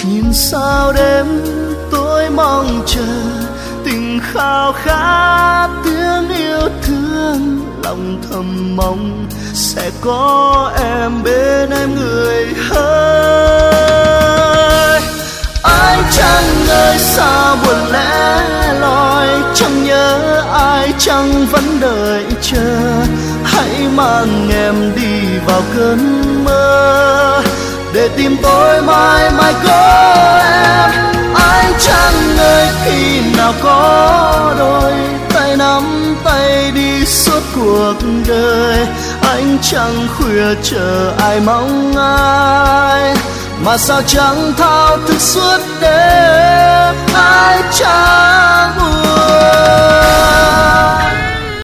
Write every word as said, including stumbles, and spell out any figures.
Nhìn sao đêm tôi mong chờ tình khao khát tiếng yêu thương, lòng thầm mong sẽ có em bên em người ơi. Ai chẳng ơi sao buồn lẻ loi, chẳng nhớ ai chẳng vẫn đợi chờ. Hãy mang em đi vào cơn mơ để tìm tôi mãi mãi có em. Ai chẳng ơi khi nào có đôi tay nắm tay đi suốt cuộc đời. Anh chẳng khuya chờ ai mong ai, mà sao chẳng thao thức suốt đêm. Ai chẳng buồn